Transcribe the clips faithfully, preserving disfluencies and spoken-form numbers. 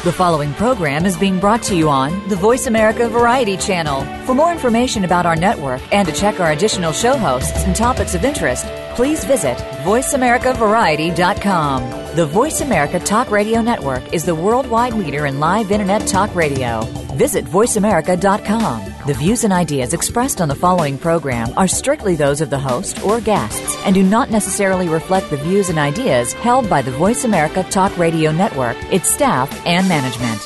The following program is being brought to you on the Voice America Variety Channel. For more information about our network and to check our additional show hosts and topics of interest, please visit voice america variety dot com. The Voice America Talk Radio Network is the worldwide leader in live Internet talk radio. Visit voice america dot com. The views and ideas expressed on the following program are strictly those of the host or guests and do not necessarily reflect the views and ideas held by the Voice America Talk Radio Network, its staff, and management.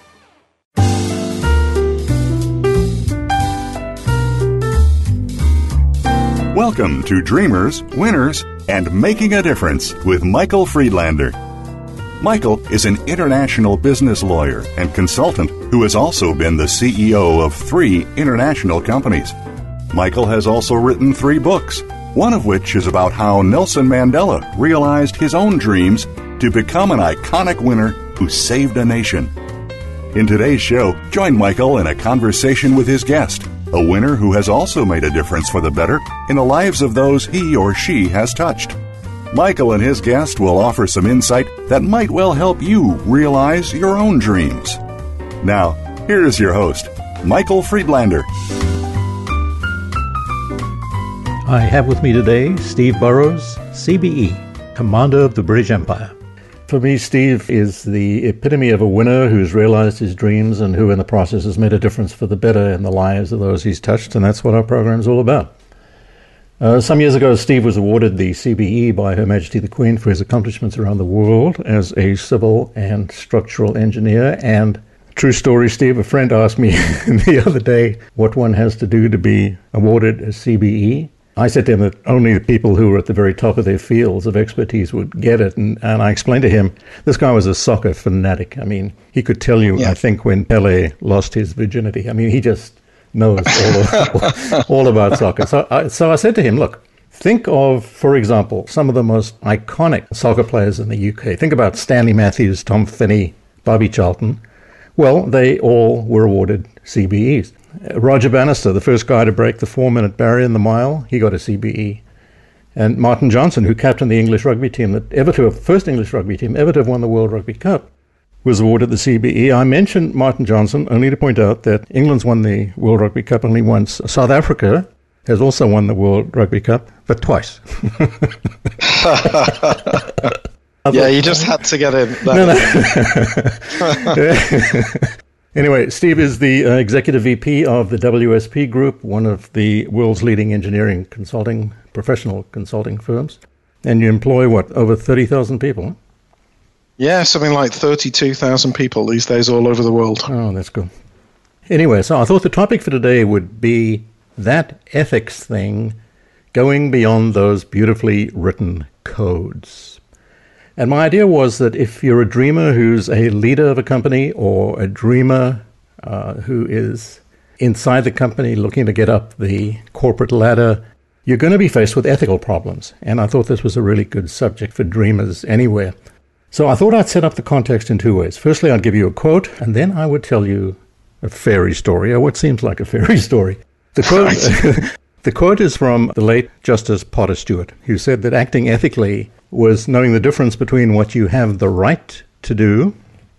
Welcome to Dreamers, Winners, and Making a Difference with Michael Friedlander. Michael is an international business lawyer and consultant who has also been the C E O of three international companies. Michael has also written three books, one of which is about how Nelson Mandela realized his own dreams to become an iconic winner who saved a nation. In today's show, join Michael in a conversation with his guest, a winner who has also made a difference for the better in the lives of those he or she has touched. Michael and his guest will offer some insight that might well help you realize your own dreams. Now, here's your host, Michael Friedlander. I have with me today Steve Burrows, C B E, Commander of the British Empire. For me, Steve is the epitome of a winner who's realized his dreams and who in the process has made a difference for the better in the lives of those he's touched, and that's what our program is all about. Uh, some years ago, Steve was awarded the C B E by Her Majesty the Queen for his accomplishments around the world as a civil and structural engineer. And true story, Steve, a friend asked me the other day what one has to do to be awarded a C B E. I said to him that only the people who were at the very top of their fields of expertise would get it. And, and I explained to him, this guy was a soccer fanatic. I mean, he could tell you, yeah. I think, when Pelé lost his virginity. I mean, he just knows all, all about soccer. So I, so I said to him, look, think of, for example, some of the most iconic soccer players in the U K. Think about Stanley Matthews, Tom Finney, Bobby Charlton. Well, they all were awarded C B Es. Roger Bannister, the first guy to break the four-minute barrier in the mile, he got a C B E. And Martin Johnson, who captained the English rugby team, that ever to have, first English rugby team ever to have won the World Rugby Cup, was awarded the C B E. I mentioned Martin Johnson only to point out that England's won the World Rugby Cup only once. South Africa has also won the World Rugby Cup, but twice. Yeah, you just had to get in. No, no. Anyway, Steve is the uh, Executive V P of the W S P Group, one of the world's leading engineering consulting, professional consulting firms. And you employ, what, over thirty thousand people? Yeah, something like thirty-two thousand people these days all over the world. Oh, that's good. Anyway, so I thought the topic for today would be that ethics thing going beyond those beautifully written codes. And my idea was that if you're a dreamer who's a leader of a company or a dreamer uh, who is inside the company looking to get up the corporate ladder, you're going to be faced with ethical problems. And I thought this was a really good subject for dreamers anywhere. So I thought I'd set up the context in two ways. Firstly, I'd give you a quote, and then I would tell you a fairy story, or what seems like a fairy story. The quote, the quote is from the late Justice Potter Stewart, who said that acting ethically was knowing the difference between what you have the right to do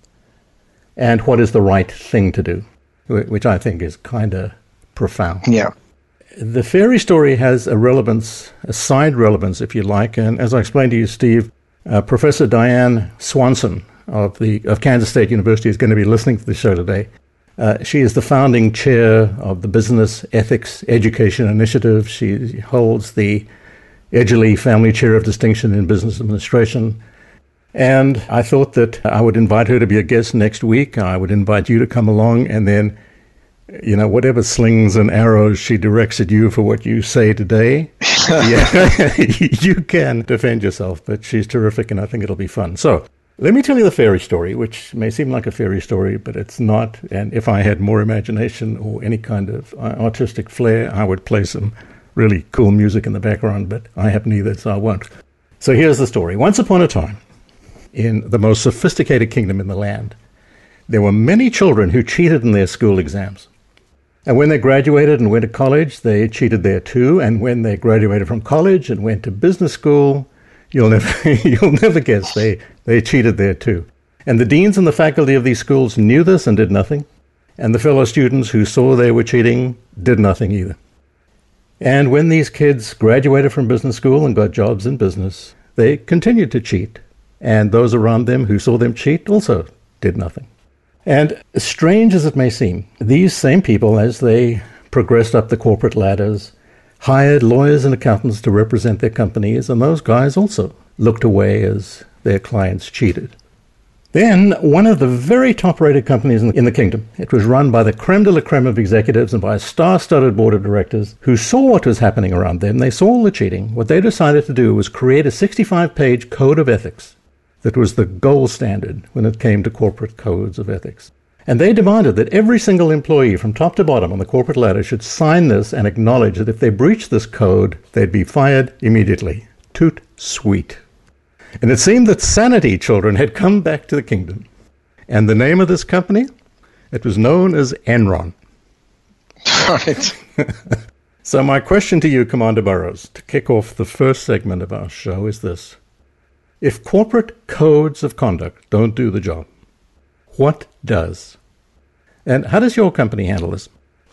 and what is the right thing to do, which I think is kind of profound. Yeah. The fairy story has a relevance, a side relevance, if you like, and as I explained to you, Steve, uh, Professor Diane Swanson of the of Kansas State University is going to be listening to the show today. Uh, she is the founding chair of the Business Ethics Education Initiative. She holds the Edgerly Family Chair of Distinction in Business Administration. And I thought that I would invite her to be a guest next week. I would invite you to come along, and then, you know, whatever slings and arrows she directs at you for what you say today, yeah, you can defend yourself. But she's terrific, and I think it'll be fun. So let me tell you the fairy story, which may seem like a fairy story, but it's not. And if I had more imagination or any kind of artistic flair, I would play some really cool music in the background, but I have neither, so I won't. So here's the story. Once upon a time, in the most sophisticated kingdom in the land, there were many children who cheated in their school exams. And when they graduated and went to college, they cheated there too. And when they graduated from college and went to business school, you'll never you'll never guess, they, they cheated there too. And the deans and the faculty of these schools knew this and did nothing. And the fellow students who saw they were cheating did nothing either. And when these kids graduated from business school and got jobs in business, they continued to cheat. And those around them who saw them cheat also did nothing. And strange as it may seem, these same people, as they progressed up the corporate ladders, hired lawyers and accountants to represent their companies, and those guys also looked away as their clients cheated. Then, one of the very top-rated companies in the kingdom, it was run by the creme de la creme of executives and by a star-studded board of directors who saw what was happening around them. They saw all the cheating. What they decided to do was create a sixty-five page code of ethics that was the gold standard when it came to corporate codes of ethics. And they demanded that every single employee from top to bottom on the corporate ladder should sign this and acknowledge that if they breached this code, they'd be fired immediately. Toot sweet. And it seemed that sanity children had come back to the kingdom. And the name of this company? It was known as Enron. Right. So my question to you, Commander Burrows, to kick off the first segment of our show is this. If corporate codes of conduct don't do the job, what does? And how does your company handle this?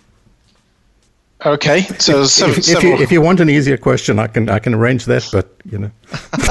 Okay, so if, some, if, several... if, you, if you want an easier question, I can I can arrange that. But you know,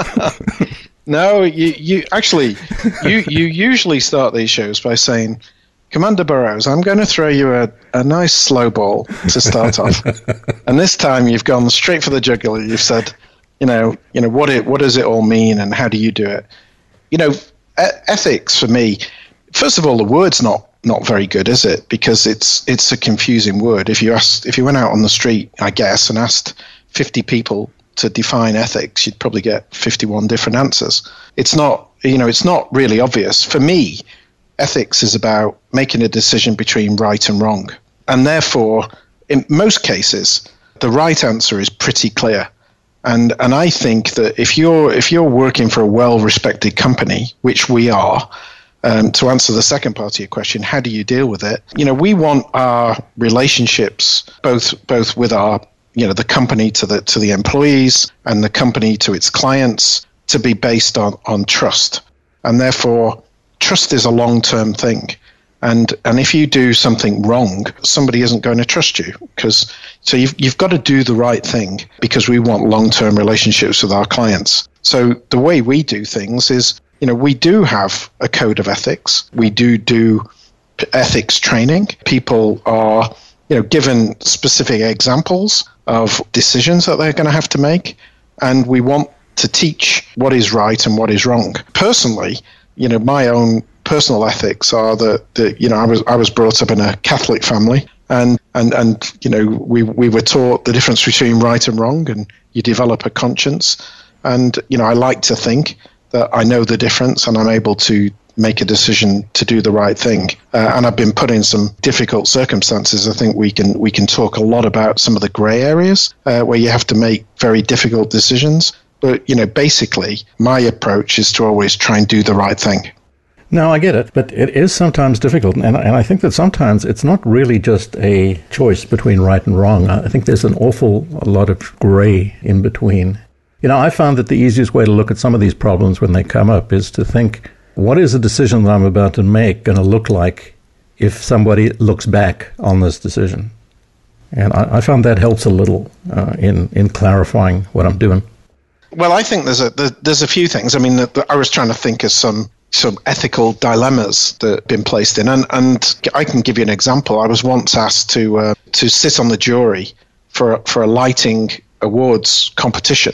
no, you you actually you you usually start these shows by saying, Commander Burrows, I'm going to throw you a, a nice slow ball to start off, and this time you've gone straight for the jugular. You've said, you know, you know what it what does it all mean, and how do you do it? You know, e- ethics for me. First of all, the word's not. Not very good, is it? Because it's it's a confusing word. If you asked, if you went out on the street, I guess, and asked fifty people to define ethics, you'd probably get fifty-one different answers. It's not, you know, it's not really obvious. For me, ethics is about making a decision between right and wrong, and therefore, in most cases, the right answer is pretty clear. And and I think that if you're if you're working for a well-respected company, which we are. Um, to answer the second part of your question, how do you deal with it? You know, we want our relationships, both both with our, you know, the company to the to the employees and the company to its clients, to be based on, on trust. And therefore, trust is a long-term thing. And and if you do something wrong, somebody isn't going to trust you. Because so you've you've got to do the right thing because we want long-term relationships with our clients. So the way we do things is, you know, we do have a code of ethics. We do do ethics training. People are, you know, given specific examples of decisions that they're going to have to make. And we want to teach what is right and what is wrong. Personally, you know, my own personal ethics are that, that you know, I was I was brought up in a Catholic family. And, and, and you know, we, we were taught the difference between right and wrong. And you develop a conscience. And, you know, I like to think that I know the difference and I'm able to make a decision to do the right thing. Uh, and I've been put in some difficult circumstances. I think we can we can talk a lot about some of the grey areas uh, where you have to make very difficult decisions. But, you know, basically, my approach is to always try and do the right thing. No, I get it, but it is sometimes difficult. And, and I think that sometimes it's not really just a choice between right and wrong. I think there's an awful lot of grey in between. You know, I found that the easiest way to look at some of these problems when they come up is to think, what is the decision that I'm about to make going to look like if somebody looks back on this decision? And I, I found that helps a little uh, in, in clarifying what I'm doing. Well, I think there's a there's a few things. I mean, the, the, I was trying to think of some some ethical dilemmas that have been placed in, and, and I can give you an example. I was once asked to uh, to sit on the jury for for a lighting awards competition.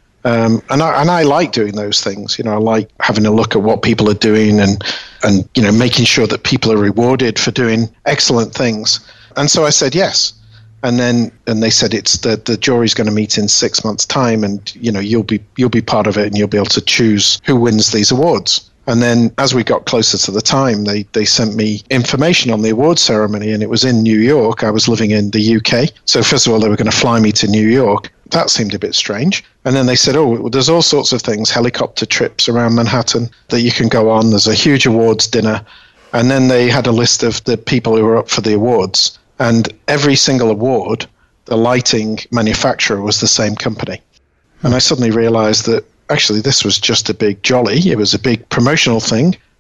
Um, and I and I like doing those things. You know, I like having a look at what people are doing and, and you know, making sure that people are rewarded for doing excellent things. And so I said yes. And then and they said it's the the jury's going to meet in six months' time, and you know you'll be you'll be part of it, and you'll be able to choose who wins these awards. And then as we got closer to the time, they, they sent me information on the award ceremony, and it was in New York. I was living in the U K. So first of all, they were going to fly me to New York. That seemed a bit strange. And then they said, oh, there's all sorts of things, helicopter trips around Manhattan that you can go on. There's a huge awards dinner. And then they had a list of the people who were up for the awards. And every single award, the lighting manufacturer was the same company. And I suddenly realized that actually this was just a big jolly. It was a big promotional thing.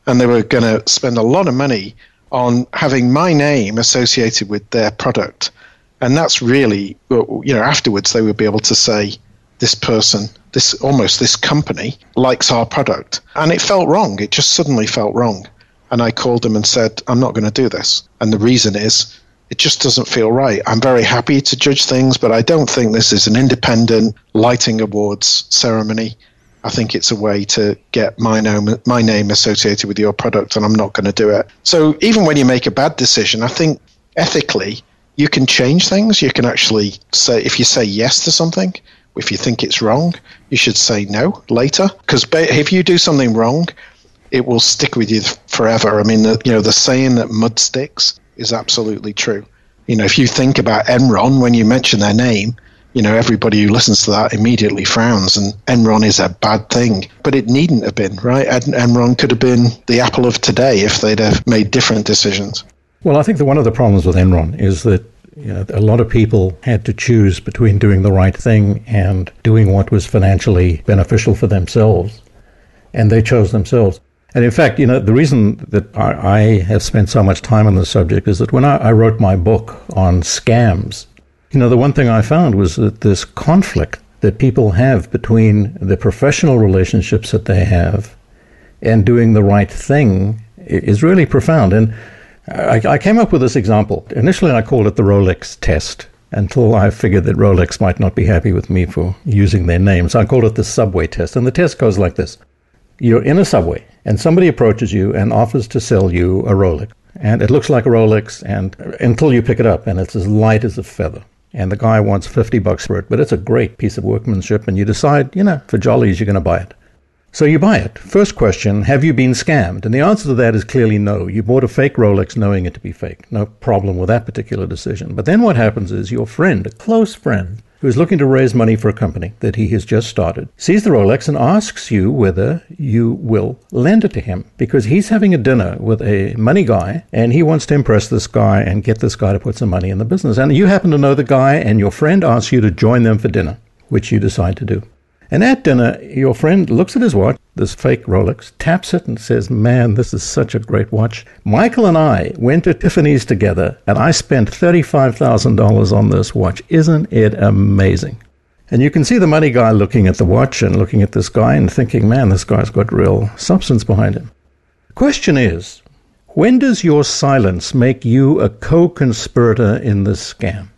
and they were going to spend a lot of money on having my name associated with their product. And that's really, you know, afterwards they would be able to say, this person, this almost this company likes our product. And it felt wrong. It just suddenly felt wrong. And I called them and said, I'm not going to do this. And the reason is, it just doesn't feel right. I'm very happy to judge things, but I don't think this is an independent lighting awards ceremony. I think it's a way to get my name, my name associated with your product, and I'm not going to do it. So even when you make a bad decision, I think ethically you can change things. You can actually say, if you say yes to something, if you think it's wrong, you should say no later. Because if you do something wrong, it will stick with you forever. I mean, the, you know, the saying that mud sticks is absolutely true. You know, if you think about Enron, when you mention their name, you know, everybody who listens to that immediately frowns, and Enron is a bad thing. But it needn't have been, right? En- Enron could have been the Apple of today if they'd have made different decisions. Well, I think that one of the problems with Enron is that, you know, a lot of people had to choose between doing the right thing and doing what was financially beneficial for themselves, and they chose themselves. And in fact, you know, the reason that I, I have spent so much time on this subject is that when I, I wrote my book on scams, you know, the one thing I found was that this conflict that people have between the professional relationships that they have and doing the right thing is really profound. And I, I came up with this example. Initially, I called it the Rolex test, until I figured that Rolex might not be happy with me for using their name. So I called it the subway test. And the test goes like this. You're in a subway, and somebody approaches you and offers to sell you a Rolex. And it looks like a Rolex and until you pick it up, and it's as light as a feather. And the guy wants fifty bucks for it, but it's a great piece of workmanship, and you decide, you know, for jollies, you're going to buy it. So you buy it. First question, have you been scammed? And the answer to that is clearly no. You bought a fake Rolex knowing it to be fake. No problem with that particular decision. But then what happens is your friend, a close friend, who is looking to raise money for a company that he has just started, sees the Rolex and asks you whether you will lend it to him, because he's having a dinner with a money guy and he wants to impress this guy and get this guy to put some money in the business. And you happen to know the guy, and your friend asks you to join them for dinner, which you decide to do. And at dinner, your friend looks at his watch, this fake Rolex, taps it and says, man, this is such a great watch. Michael and I went to Tiffany's together, and I spent thirty-five thousand dollars on this watch. Isn't it amazing? And you can see the money guy looking at the watch and looking at this guy and thinking, man, this guy's got real substance behind him. The question is, when does your silence make you a co-conspirator in this scam?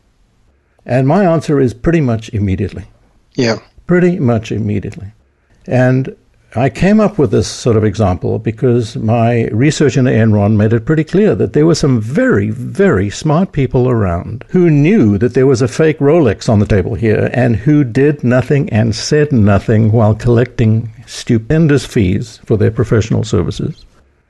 And my answer is pretty much immediately. Yeah. Pretty much immediately. And I came up with this sort of example because my research into Enron made it pretty clear that there were some very, very smart people around who knew that there was a fake Rolex on the table here and who did nothing and said nothing while collecting stupendous fees for their professional services.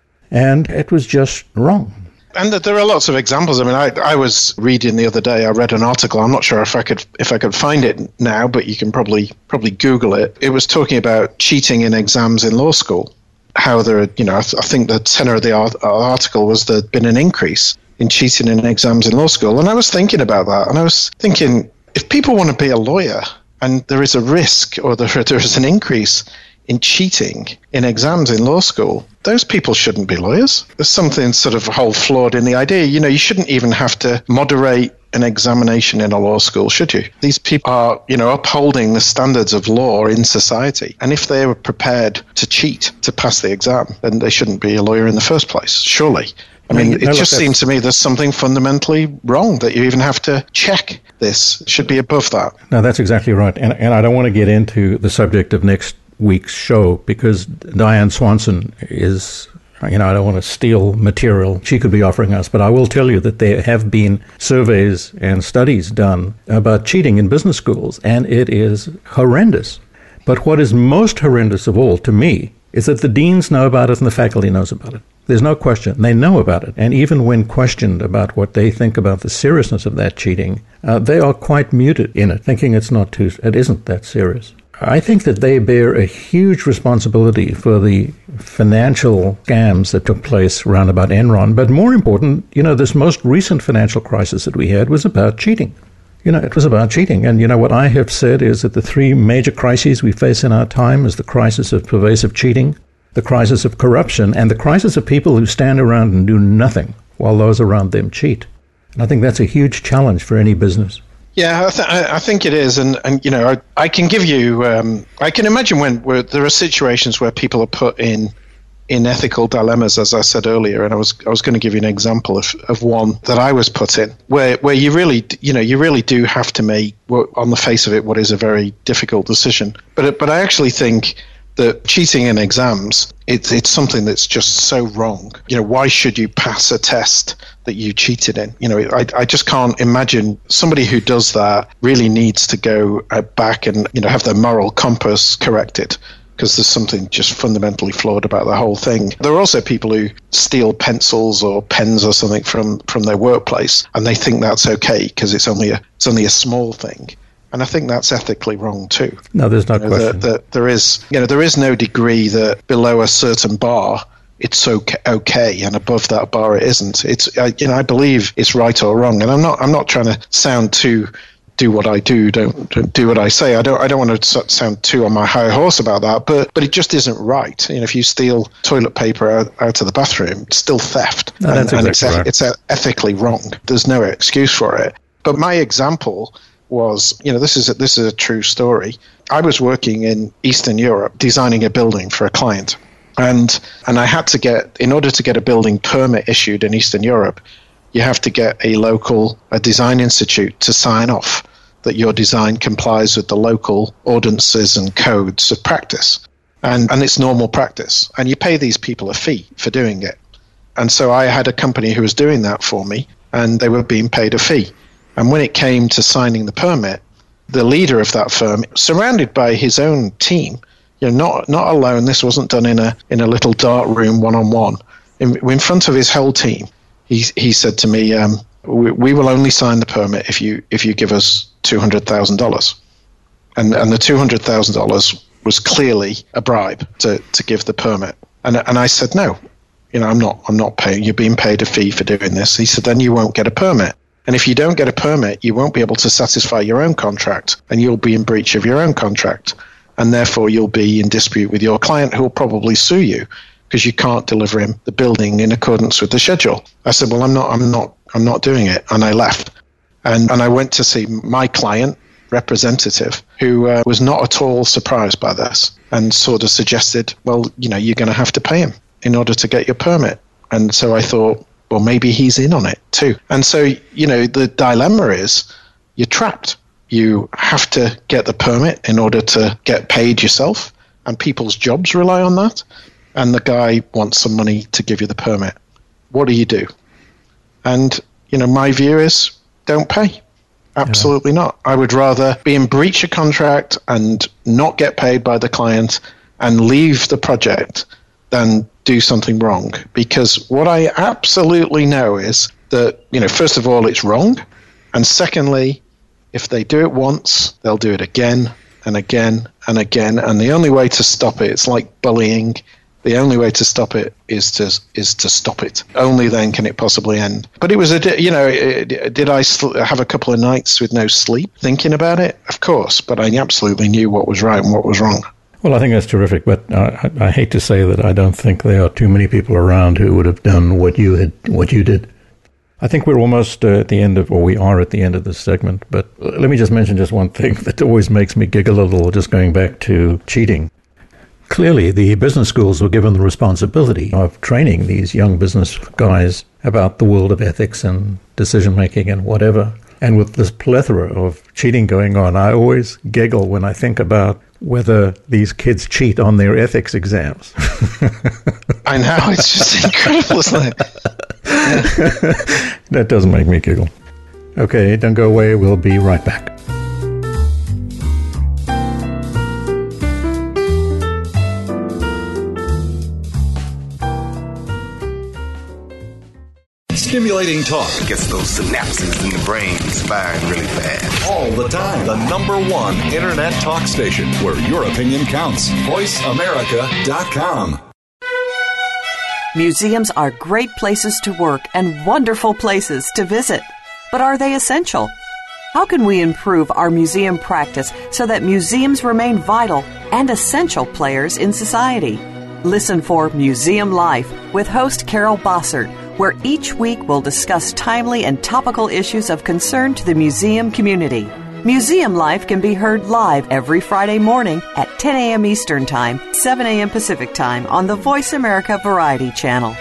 And it was just wrong. And there are lots of examples. I mean, I, I was reading the other day, I read an article, I'm not sure if I could if I could find it now, but you can probably probably Google it. It was talking about cheating in exams in law school. How there, you know, I, th- I think the tenor of the art- article was there'd been an increase in cheating in exams in law school. And I was thinking about that, and I was thinking, if people want to be a lawyer and there is a risk or there, there is an increase in cheating in exams in law school, those people shouldn't be lawyers. There's something sort of whole flawed in the idea. You know, you shouldn't even have to moderate an examination in a law school, should you? These people are, you know, upholding the standards of law in society. And if they were prepared to cheat to pass the exam, then they shouldn't be a lawyer in the first place, surely. I mean, it just seems to me there's something fundamentally wrong that you even have to check this. It should be above that. No, that's exactly right. And, and I don't want to get into the subject of next week's show because Diane Swanson is, you know, I don't want to steal material she could be offering us, but I will tell you that there have been surveys and studies done about cheating in business schools, and it is horrendous. But what is most horrendous of all to me is that the deans know about it and the faculty knows about it. There's no question. They know about it. And even when questioned about what they think about the seriousness of that cheating, uh, they are quite muted in it, thinking it's not too, it isn't that serious. I think that they bear a huge responsibility for the financial scams that took place around about Enron. But more important, you know, this most recent financial crisis that we had was about cheating. You know, it was about cheating. And, you know, what I have said is that the three major crises we face in our time is the crisis of pervasive cheating, the crisis of corruption, and the crisis of people who stand around and do nothing while those around them cheat. And I think that's a huge challenge for any business. Yeah, I, th- I think it is, and, and you know, I, I can give you, um, I can imagine when where there are situations where people are put in in ethical dilemmas, as I said earlier, and I was I was going to give you an example of, of one that I was put in, where where you really, you know, you really do have to make, on the face of it, what is a very difficult decision. But but I actually think that cheating in exams, it's it's something that's just so wrong. You know, why should you pass a test that you cheated in? You know, I I just can't imagine somebody who does that really needs to go uh, back and, you know, have their moral compass corrected, because there's something just fundamentally flawed about the whole thing. There are also people who steal pencils or pens or something from, from their workplace, and they think that's okay because it's only a it's only a small thing. And I think that's ethically wrong too. No, there's no you know, question. That, that there is, you know, there is no degree that below a certain bar it's okay, okay, and above that bar it isn't. It's, I, you know, I believe it's right or wrong, and I'm not I'm not trying to sound too. Do what I do, don't, don't do what I say. I don't. I don't want to sound too on my high horse about that, but but it just isn't right. You know, if you steal toilet paper out, out of the bathroom, it's still theft, no, and, that's and exactly it's, right. it's ethically wrong. There's no excuse for it. But my example was, you know, this is a, this is a true story. I was working in Eastern Europe, designing a building for a client, and and I had to get, in order to get a building permit issued in Eastern Europe, you have to get a local a design institute to sign off that your design complies with the local ordinances and codes of practice. And, and it's normal practice. And you pay these people a fee for doing it. And so I had a company who was doing that for me, and they were being paid a fee. And when it came to signing the permit, the leader of that firm, surrounded by his own team, you know, not not alone, this wasn't done in a in a little dark room one-on-one. In, in front of his whole team, he he said to me, um, we, we will only sign the permit if you if you give us two hundred thousand dollars. And and the two hundred thousand dollars was clearly a bribe to, to give the permit. And and I said, no, you know, I'm not I'm not paying. You're being paid a fee for doing this. He said, then you won't get a permit. And if you don't get a permit, you won't be able to satisfy your own contract, and you'll be in breach of your own contract. And therefore, you'll be in dispute with your client, who will probably sue you because you can't deliver him the building in accordance with the schedule. I said, well, I'm not I'm not I'm not doing it. And I left. And and I went to see my client representative, who uh, was not at all surprised by this, and sort of suggested, well, you know, you're going to have to pay him in order to get your permit. And so I thought, well, maybe he's in on it too. And so, you know, the dilemma is you're trapped. You have to get the permit in order to get paid yourself, and people's jobs rely on that. And the guy wants some money to give you the permit. What do you do? And, you know, my view is don't pay. Absolutely yeah. not. I would rather be in breach of contract and not get paid by the client and leave the project than do something wrong. Because what I absolutely know is that, you know, first of all, it's wrong. And secondly, if they do it once, they'll do it again and again and again. And the only way to stop it, it's like bullying. The only way to stop it is to is to stop it. Only then can it possibly end. But it was a, you know, did I have a couple of nights with no sleep thinking about it? Of course, but I absolutely knew what was right and what was wrong. Well, I think that's terrific, but I, I hate to say that I don't think there are too many people around who would have done what you had, what you did. I think we're almost uh, at the end of, or we are at the end of this segment, but let me just mention just one thing that always makes me giggle a little, just going back to cheating. Clearly, the business schools were given the responsibility of training these young business guys about the world of ethics and decision-making and whatever. And with this plethora of cheating going on, I always giggle when I think about whether these kids cheat on their ethics exams. I know, it's just incredible, isn't it? Yeah. That does make me giggle. Okay, don't go away. We'll be right back. Stimulating talk gets those synapses in the brain firing really fast. All the time. The number one internet talk station where your opinion counts. voice america dot com. Museums are great places to work and wonderful places to visit. But are they essential? How can we improve our museum practice so that museums remain vital and essential players in society? Listen for Museum Life with host Carol Bossert, where each week we'll discuss timely and topical issues of concern to the museum community. Museum Life can be heard live every Friday morning at ten a.m. Eastern Time, seven a.m. Pacific Time on the Voice America Variety Channel.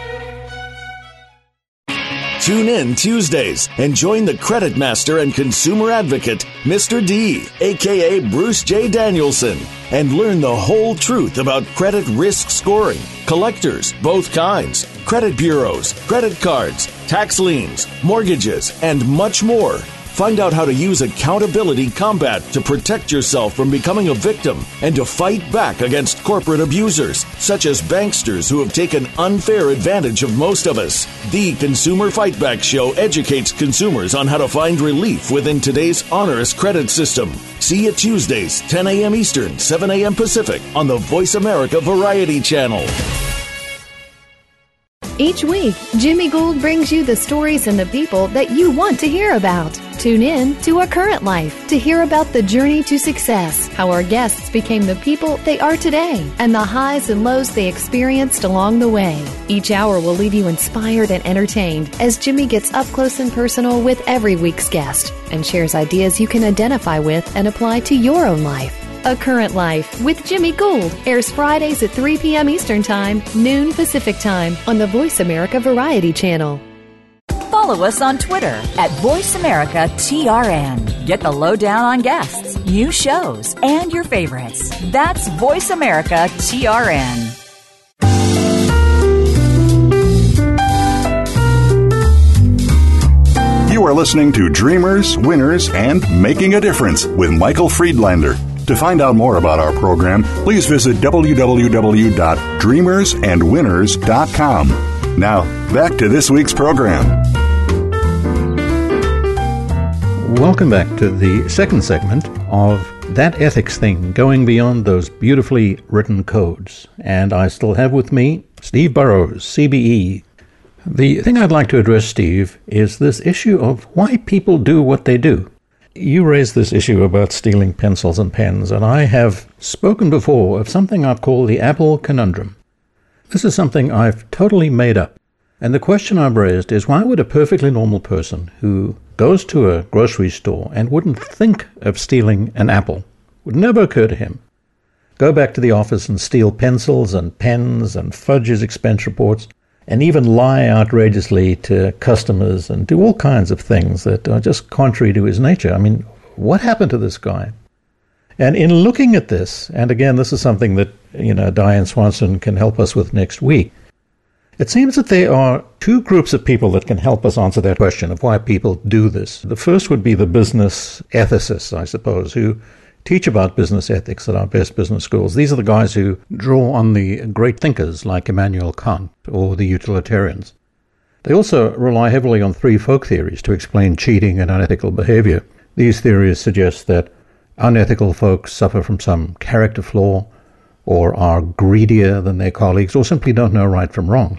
Tune in Tuesdays and join the credit master and consumer advocate, Mister D, a k a. Bruce J. Danielson, and learn the whole truth about credit risk scoring, collectors, both kinds, credit bureaus, credit cards, tax liens, mortgages, and much more. Find out how to use accountability combat to protect yourself from becoming a victim and to fight back against corporate abusers, such as banksters who have taken unfair advantage of most of us. The Consumer Fight Back Show educates consumers on how to find relief within today's onerous credit system. See you Tuesdays, ten a.m. Eastern, seven a.m. Pacific on the Voice America Variety Channel. Each week, Jimmy Gould brings you the stories and the people that you want to hear about. Tune in to A Current Life to hear about the journey to success, how our guests became the people they are today, and the highs and lows they experienced along the way. Each hour will leave you inspired and entertained as Jimmy gets up close and personal with every week's guest and shares ideas you can identify with and apply to your own life. A Current Life with Jimmy Gould airs Fridays at three p.m. Eastern Time, noon Pacific Time on the Voice America Variety Channel. Follow us on Twitter at Voice America T R N. Get the lowdown on guests, new shows, and your favorites. That's Voice America T R N. You are listening to Dreamers, Winners, and Making a Difference with Michael Friedlander. To find out more about our program, please visit w w w dot dreamers and winners dot com. Now, back to this week's program. Welcome back to the second segment of That Ethics Thing, going beyond those beautifully written codes. And I still have with me Steve Burrows, C B E. The thing I'd like to address, Steve, is this issue of why people do what they do. You raised this issue about stealing pencils and pens, and I have spoken before of something I've called the Apple Conundrum. This is something I've totally made up. And the question I've raised is, why would a perfectly normal person who goes to a grocery store and wouldn't think of stealing an apple, would never occur to him, go back to the office and steal pencils and pens and fudge his expense reports, and even lie outrageously to customers and do all kinds of things that are just contrary to his nature? I mean, what happened to this guy? And in looking at this, and again, this is something that, you know, Diane Swanson can help us with next week, it seems that there are two groups of people that can help us answer that question of why people do this. The first would be the business ethicists, I suppose, who teach about business ethics at our best business schools. These are the guys who draw on the great thinkers like Immanuel Kant or the utilitarians. They also rely heavily on three folk theories to explain cheating and unethical behavior. These theories suggest that unethical folks suffer from some character flaw, or are greedier than their colleagues, or simply don't know right from wrong.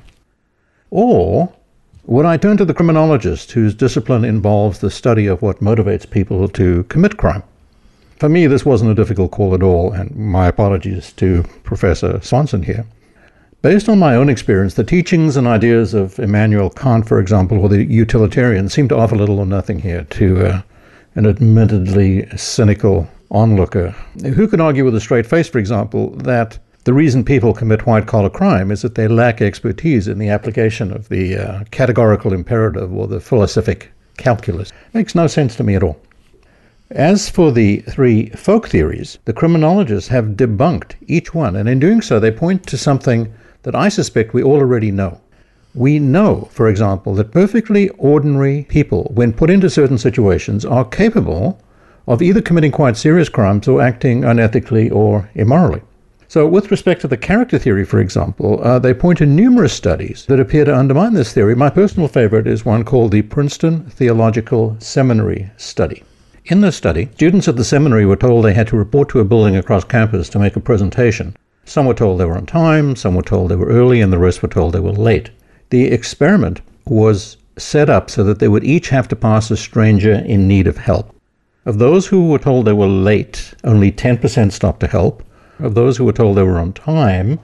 Or would I turn to the criminologist whose discipline involves the study of what motivates people to commit crime? For me, this wasn't a difficult call at all, and my apologies to Professor Swanson here. Based on my own experience, the teachings and ideas of Immanuel Kant, for example, or the utilitarians, seem to offer little or nothing here to uh, an admittedly cynical onlooker, who can argue with a straight face, for example, that the reason people commit white-collar crime is that they lack expertise in the application of the uh, categorical imperative or the philosophic calculus. Makes no sense to me at all. As for the three folk theories, the criminologists have debunked each one, and in doing so they point to something that I suspect we all already know. We know, for example, that perfectly ordinary people, when put into certain situations, are capable of either committing quite serious crimes or acting unethically or immorally. So with respect to the character theory, for example, uh, they point to numerous studies that appear to undermine this theory. My personal favorite is one called the Princeton Theological Seminary Study. In this study, students at the seminary were told they had to report to a building across campus to make a presentation. Some were told they were on time, some were told they were early, and the rest were told they were late. The experiment was set up so that they would each have to pass a stranger in need of help. Of those who were told they were late, only ten percent stopped to help. Of those who were told they were on time,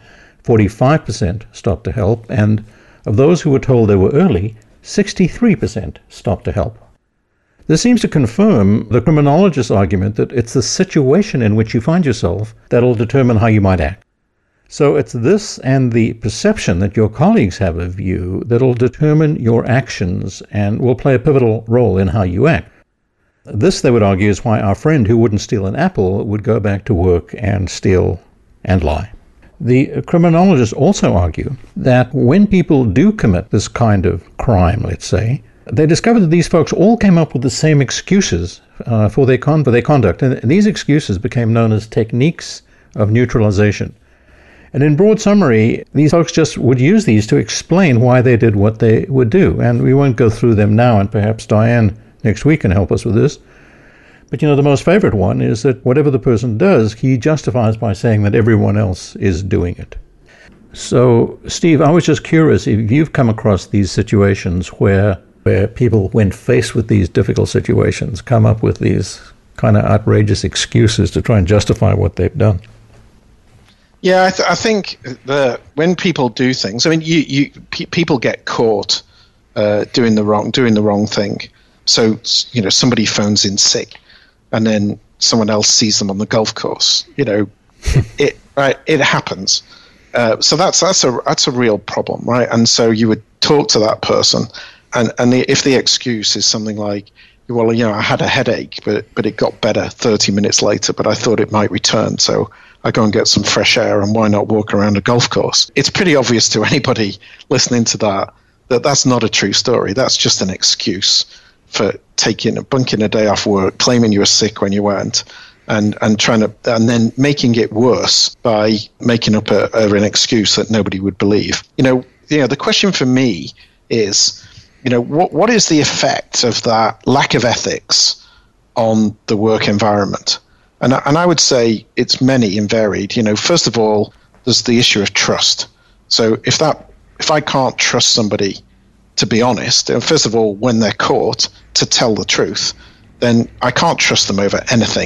forty-five percent stopped to help, and of those who were told they were early, sixty-three percent stopped to help. This seems to confirm the criminologist's argument that it's the situation in which you find yourself that'll determine how you might act. So it's this and the perception that your colleagues have of you that'll determine your actions and will play a pivotal role in how you act. This, they would argue, is why our friend who wouldn't steal an apple would go back to work and steal and lie. The criminologists also argue that when people do commit this kind of crime, let's say, they discovered that these folks all came up with the same excuses uh, for, their con- for their conduct, and these excuses became known as techniques of neutralization. And in broad summary, these folks just would use these to explain why they did what they would do, and we won't go through them now, and perhaps Diane next week can help us with this. But, you know, the most favorite one is that whatever the person does, he justifies by saying that everyone else is doing it. So, Steve, I was just curious if you've come across these situations where where people, when faced with these difficult situations, come up with these kind of outrageous excuses to try and justify what they've done. Yeah, I, th- I think the when people do things, I mean, you, you pe- people get caught uh, doing the wrong doing the wrong thing. So, you know, somebody phones in sick, and then someone else sees them on the golf course. You know, it right, it happens. Uh, so that's that's a that's a real problem, right? And so you would talk to that person. And and the, if the excuse is something like, well, you know, I had a headache, but but it got better thirty minutes later, but I thought it might return, so I go and get some fresh air, and why not walk around a golf course? It's pretty obvious to anybody listening to that that that's not a true story. That's just an excuse for taking, bunking a day off work, claiming you were sick when you weren't, and and trying to, and then making it worse by making up a, a, an excuse that nobody would believe. You know, you know, the question for me is, you know, what what is the effect of that lack of ethics on the work environment? And and I would say it's many and varied. You know, first of all, there's the issue of trust. So if that if I can't trust somebody to be honest, and first of all, when they're caught, to tell the truth, then I can't trust them over anything.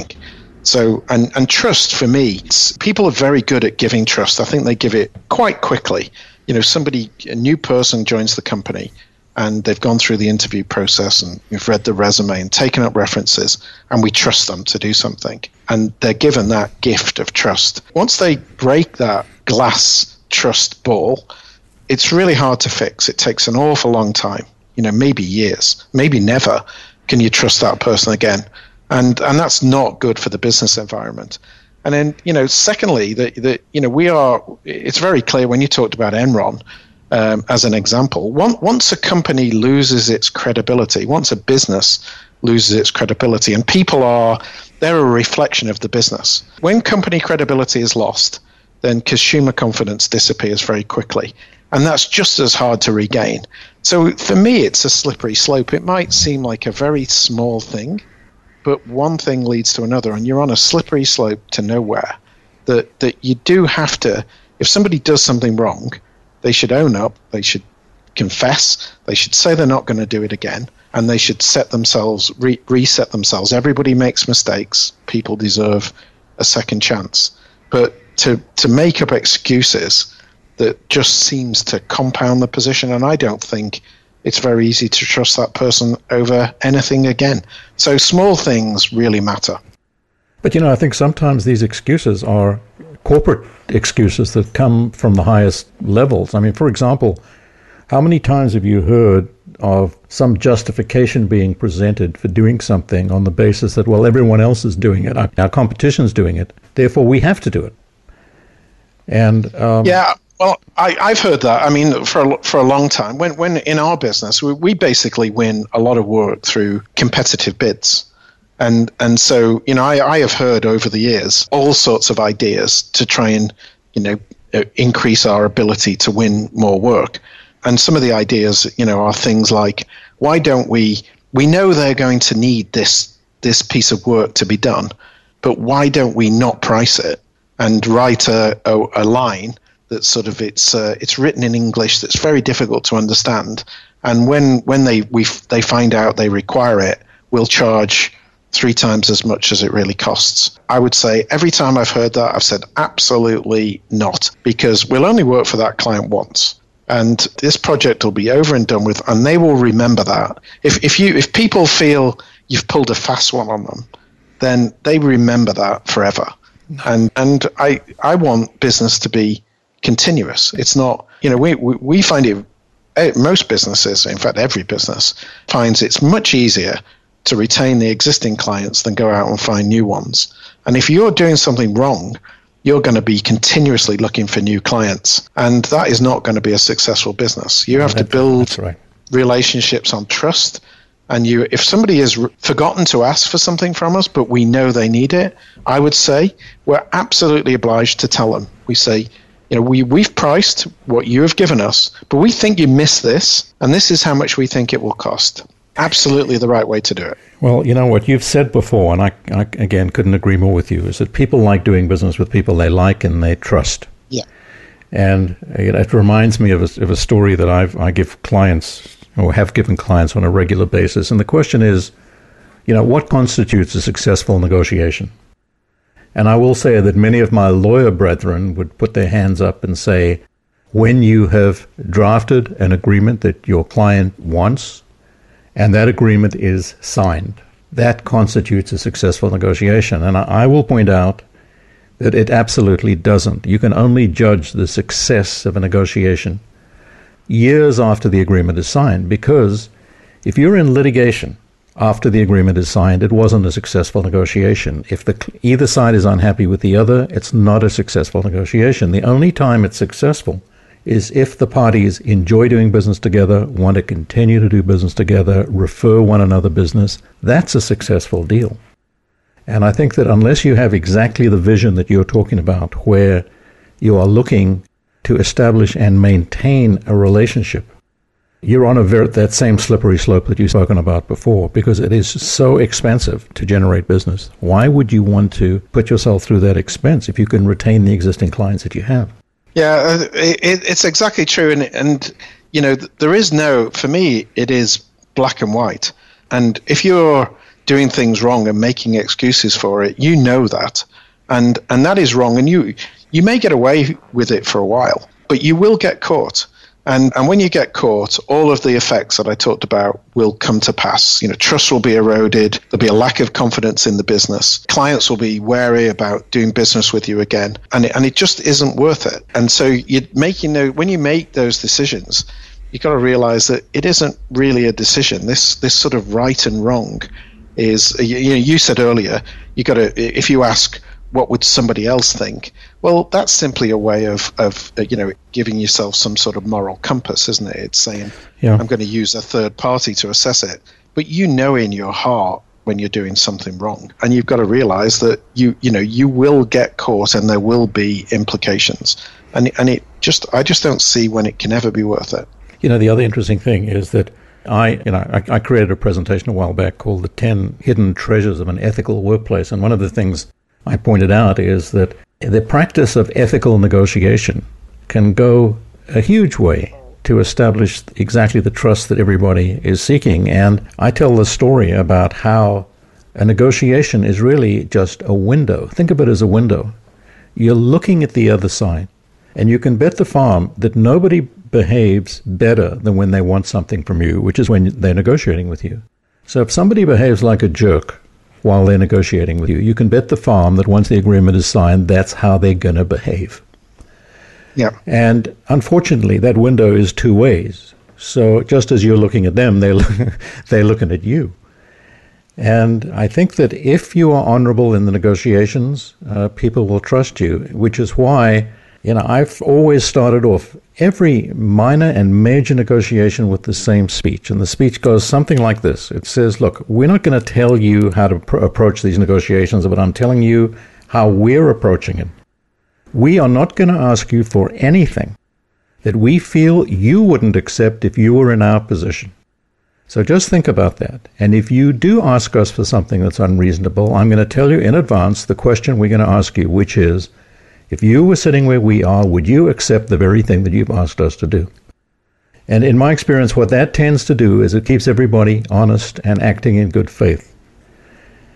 So and and trust for me, it's, people are very good at giving trust. I think they give it quite quickly. You know, somebody, a new person joins the company, and they've gone through the interview process, and we've read the resume and taken up references, and we trust them to do something. And they're given that gift of trust. Once they break that glass trust ball, it's really hard to fix. It takes an awful long time, you know, maybe years, maybe never can you trust that person again. And and that's not good for the business environment. And then, you know, secondly, that, that you know, we are, it's very clear when you talked about Enron, Um, as an example, one, once a company loses its credibility, once a business loses its credibility, and people are, they're a reflection of the business. When company credibility is lost, then consumer confidence disappears very quickly. And that's just as hard to regain. So for me, it's a slippery slope. It might seem like a very small thing, but one thing leads to another, and you're on a slippery slope to nowhere. That, that you do have to, if somebody does something wrong, they should own up, they should confess, they should say they're not going to do it again, and they should set themselves, re- reset themselves. Everybody makes mistakes. People deserve a second chance. But to, to make up excuses that just seems to compound the position, and I don't think it's very easy to trust that person over anything again. So small things really matter. But, you know, I think sometimes these excuses are corporate excuses that come from the highest levels. I mean, for example, how many times have you heard of some justification being presented for doing something on the basis that, well, everyone else is doing it, our, our competition's doing it, therefore we have to do it? And um, yeah, well, I, I've heard that. I mean, for a, for a long time. When when in our business, we, we basically win a lot of work through competitive bids. And and so, you know, I, I have heard over the years all sorts of ideas to try and, you know, increase our ability to win more work. And some of the ideas, you know, are things like, why don't we, we know they're going to need this this piece of work to be done, but why don't we not price it and write a, a, a line that sort of, it's uh, it's written in English that's very difficult to understand. And when when they we they find out they require it, we'll charge three times as much as it really costs. I would say every time I've heard that, I've said absolutely not, because we'll only work for that client once. And this project will be over and done with, and they will remember that. If if you if people feel you've pulled a fast one on them, then they remember that forever. And and I I want business to be continuous. It's not, you know, we we, we find it, most businesses, in fact every business, finds it's much easier to retain the existing clients than go out and find new ones. And if you're doing something wrong, you're going to be continuously looking for new clients. And that is not going to be a successful business. You have to build right. relationships on trust. And you, if somebody has re- forgotten to ask for something from us, but we know they need it, I would say we're absolutely obliged to tell them. We say, you know, we, we've priced what you have given us, but we think you missed this, and this is how much we think it will cost. Absolutely the right way to do it. Well, you know what you've said before, and I, I again couldn't agree more with you, is that people like doing business with people they like and they trust. Yeah. And it, it reminds me of a, of a story that I've, I give clients, or have given clients on a regular basis. And the question is, you know, what constitutes a successful negotiation? And I will say that many of my lawyer brethren would put their hands up and say, when you have drafted an agreement that your client wants, and that agreement is signed, that constitutes a successful negotiation. And I, I will point out that it absolutely doesn't. You can only judge the success of a negotiation years after the agreement is signed, because if you're in litigation after the agreement is signed, it wasn't a successful negotiation. If the either side is unhappy with the other, it's not a successful negotiation. The only time it's successful is if the parties enjoy doing business together, want to continue to do business together, refer one another business. That's a successful deal. And I think that unless you have exactly the vision that you're talking about, where you are looking to establish and maintain a relationship, you're on a very, that same slippery slope that you've spoken about before, because it is so expensive to generate business. Why would you want to put yourself through that expense if you can retain the existing clients that you have? Yeah, it, it's exactly true. And, and, you know, there is no, for me, it is black and white. And if you're doing things wrong and making excuses for it, you know that. And and that is wrong. And you you may get away with it for a while, but you will get caught. And and when you get caught, all of the effects that I talked about will come to pass. You know, trust will be eroded. There'll be a lack of confidence in the business. Clients will be wary about doing business with you again, and it, and it just isn't worth it. And so you make you know when you make those decisions, you've got to realize that it isn't really a decision. This this sort of right and wrong is. You know, you said earlier, you got to if you ask, what would somebody else think? Well, that's simply a way of, of uh, you know, giving yourself some sort of moral compass, isn't it? It's saying, yeah. I'm going to use a third party to assess it. But you know in your heart when you're doing something wrong. And you've got to realize that, you you know, you will get caught and there will be implications. And, and it just, I just don't see when it can ever be worth it. You know, the other interesting thing is that I, you know, I, I created a presentation a while back called The ten Hidden Treasures of an Ethical Workplace. And one of the things I pointed out is that the practice of ethical negotiation can go a huge way to establish exactly the trust that everybody is seeking. And I tell the story about how a negotiation is really just a window. Think of it as a window. You're looking at the other side, and you can bet the farm that nobody behaves better than when they want something from you, which is when they're negotiating with you. So if somebody behaves like a jerk while they're negotiating with you, you can bet the farm that once the agreement is signed, that's how they're going to behave. Yeah. And unfortunately, that window is two ways. So just as you're looking at them, they're, they're looking at you. And I think that if you are honorable in the negotiations, uh, people will trust you, which is why, you know, I've always started off every minor and major negotiation with the same speech. And the speech goes something like this. It says, look, we're not going to tell you how to pr- approach these negotiations, but I'm telling you how we're approaching it. We are not going to ask you for anything that we feel you wouldn't accept if you were in our position. So just think about that. And if you do ask us for something that's unreasonable, I'm going to tell you in advance the question we're going to ask you, which is, if you were sitting where we are, would you accept the very thing that you've asked us to do? And in my experience, what that tends to do is it keeps everybody honest and acting in good faith.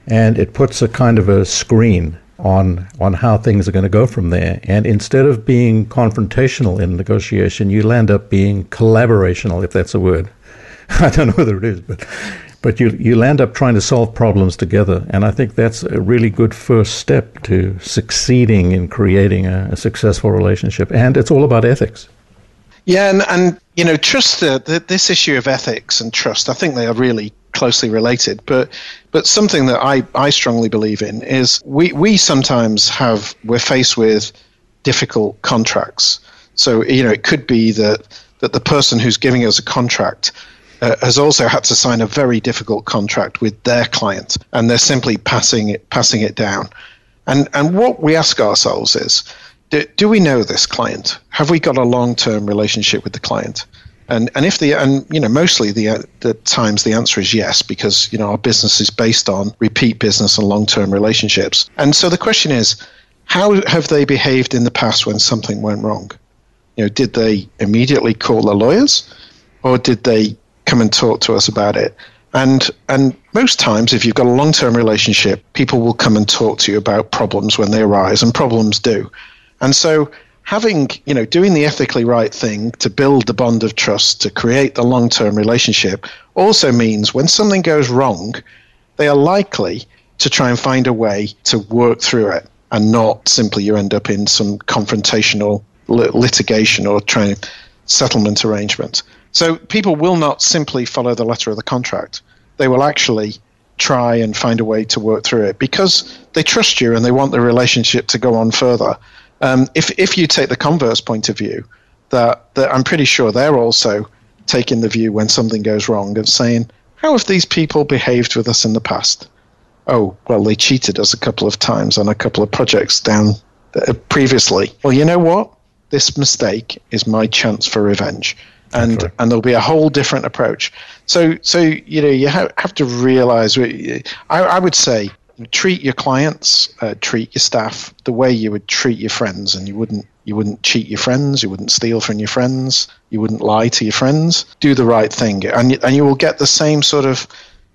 and it puts a kind of a screen on on how things are going to go from there. And instead of being confrontational in negotiation, you'll end up being collaborational, if that's a word. I don't know whether it is, but but you, you'll end up trying to solve problems together. And I think that's a really good first step to succeeding in creating a, a successful relationship. And it's all about ethics. Yeah, and, and you know, trust, the, the, this issue of ethics and trust, I think they are really closely related. But but something that I, I strongly believe in is we, we sometimes have, we're faced with difficult contracts. So, you know, it could be that, that the person who's giving us a contract uh, has also had to sign a very difficult contract with their client, and they're simply passing it passing it down. And and what we ask ourselves is, do, do we know this client? Have we got a long-term relationship with the client? And and if the and you know mostly the the times the answer is yes, because you know our business is based on repeat business and long-term relationships. And so the question is, how have they behaved in the past when something went wrong? You know, did they immediately call the lawyers, or did they come and talk to us about it? And and most times, if you've got a long-term relationship, people will come and talk to you about problems when they arise, and problems do. And so having, you know, doing the ethically right thing to build the bond of trust, to create the long-term relationship, also means when something goes wrong, they are likely to try and find a way to work through it, and not simply you end up in some confrontational litigation or trying settlement arrangement. So people will not simply follow the letter of the contract. They will actually try and find a way to work through it because they trust you and they want the relationship to go on further. Um, if if you take the converse point of view, that, that I'm pretty sure they're also taking the view when something goes wrong and saying, how have these people behaved with us in the past? Oh, well, they cheated us a couple of times on a couple of projects down uh, previously. Well, you know what? This mistake is my chance for revenge. And right. and there'll be a whole different approach. So, so you know, you ha- have to realize, I, I would say, treat your clients, uh, treat your staff the way you would treat your friends, and you wouldn't you wouldn't cheat your friends, you wouldn't steal from your friends, you wouldn't lie to your friends. Do the right thing, and and you will get the same sort of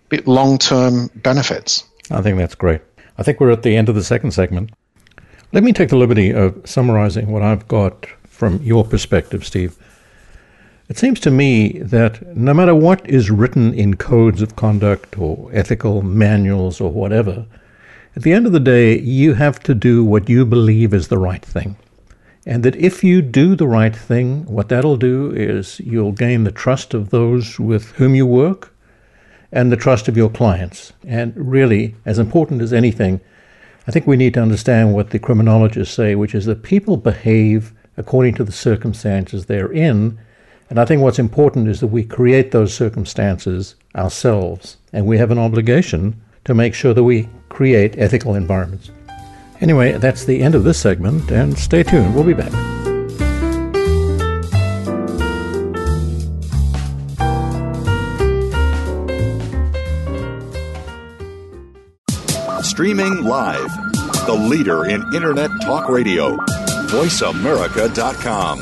long-term benefits. I think that's great. I think we're at the end of the second segment. Let me take the liberty of summarizing what I've got from your perspective, Steve. It seems to me that no matter what is written in codes of conduct or ethical manuals or whatever, at the end of the day, you have to do what you believe is the right thing. And that if you do the right thing, what that'll do is you'll gain the trust of those with whom you work and the trust of your clients. And really, as important as anything, I think we need to understand what the criminologists say, which is that people behave according to the circumstances they're in. And I think what's important is that we create those circumstances ourselves, and we have an obligation to make sure that we create ethical environments. Anyway, that's the end of this segment, and stay tuned. We'll be back. Streaming live, the leader in Internet talk radio, voice america dot com.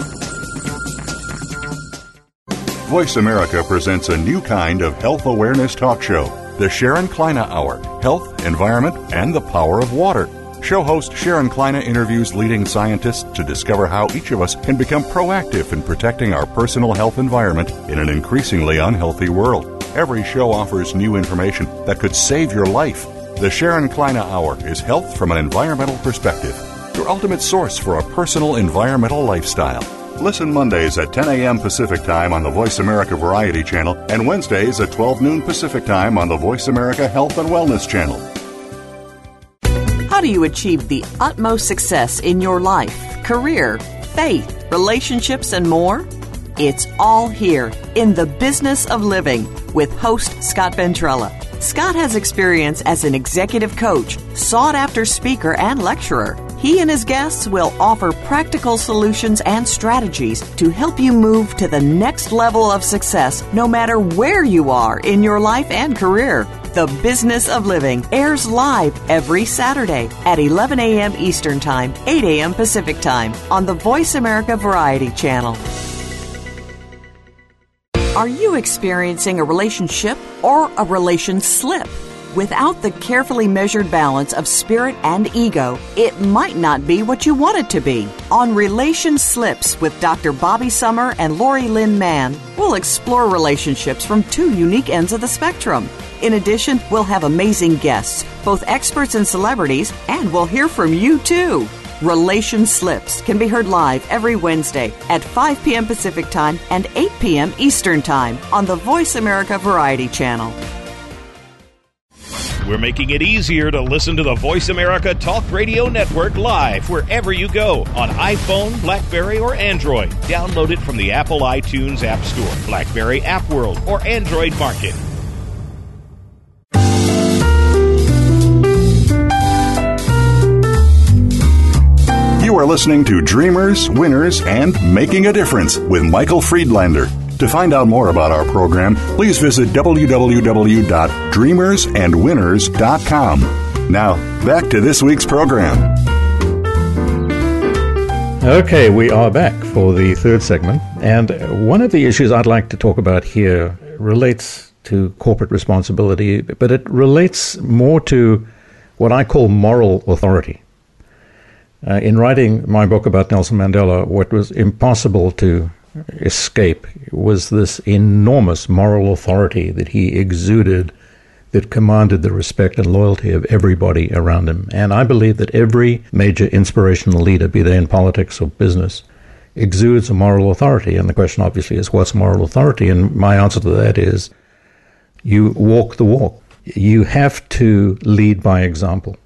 Voice America presents a new kind of health awareness talk show, the Sharon Kleina Hour, Health, Environment, and the Power of Water. Show host Sharon Kleina interviews leading scientists to discover how each of us can become proactive in protecting our personal health environment in an increasingly unhealthy world. Every show offers new information that could save your life. The Sharon Kleina Hour is health from an environmental perspective, your ultimate source for a personal environmental lifestyle. Listen Mondays at ten a.m. Pacific Time on the Voice America Variety Channel and Wednesdays at twelve noon Pacific Time on the Voice America Health and Wellness Channel. How do you achieve the utmost success in your life, career, faith, relationships, and more? It's all here in The Business of Living with host Scott Ventrella. Scott has experience as an executive coach, sought-after speaker, and lecturer. He and his guests will offer practical solutions and strategies to help you move to the next level of success, no matter where you are in your life and career. The Business of Living airs live every Saturday at eleven a.m. Eastern Time, eight a.m. Pacific Time on the Voice America Variety Channel. Are you experiencing a relationship or a relation slip? Without the carefully measured balance of spirit and ego, it might not be what you want it to be. On Relation Slips with Doctor Bobby Summer and Lori Lynn Mann, we'll explore relationships from two unique ends of the spectrum. In addition, we'll have amazing guests, both experts and celebrities, and we'll hear from you too. Relation Slips can be heard live every Wednesday at five p.m. Pacific Time and eight p.m. Eastern Time on the Voice America Variety Channel. We're making it easier to listen to the Voice America Talk Radio Network live wherever you go on iPhone, BlackBerry, or Android. Download it from the Apple iTunes App Store, BlackBerry App World, or Android Market. You are listening to Dreamers, Winners, and Making a Difference with Michael Friedlander. To find out more about our program, please visit w w w dot dreamers and winners dot com. Now, back to this week's program. Okay, we are back for the third segment. And one of the issues I'd like to talk about here relates to corporate responsibility, but it relates more to what I call moral authority. Uh, in writing my book about Nelson Mandela, what was impossible to escape was this enormous moral authority that he exuded that commanded the respect and loyalty of everybody around him. And I believe that every major inspirational leader, be they in politics or business, exudes a moral authority. And the question obviously is, what's moral authority? And my answer to that is, you walk the walk. You have to lead by example.